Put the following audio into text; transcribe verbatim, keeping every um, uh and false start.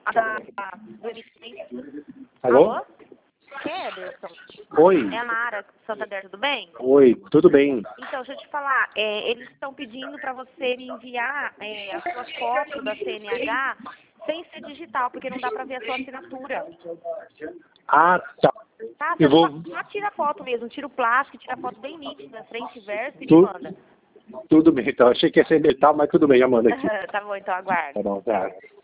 A da, do Emitem. Alô? Alô? Quem é, Ederson? Oi. É a Mara Santander, tudo bem? Oi, tudo bem? Então, deixa eu te falar, é, eles estão pedindo para você me enviar é, a sua foto da C N H sem ser digital, porque não dá para ver a sua assinatura. Ah, tá. Tá? Eu Você vou... só, só tira a foto mesmo, tira o plástico, tira a foto bem nítida, frente e verso e me Tu... manda. Tudo bem, então. Achei que ia ser metal, mas tudo bem, já manda aqui. Tá bom, então aguardo. Tá bom, tá.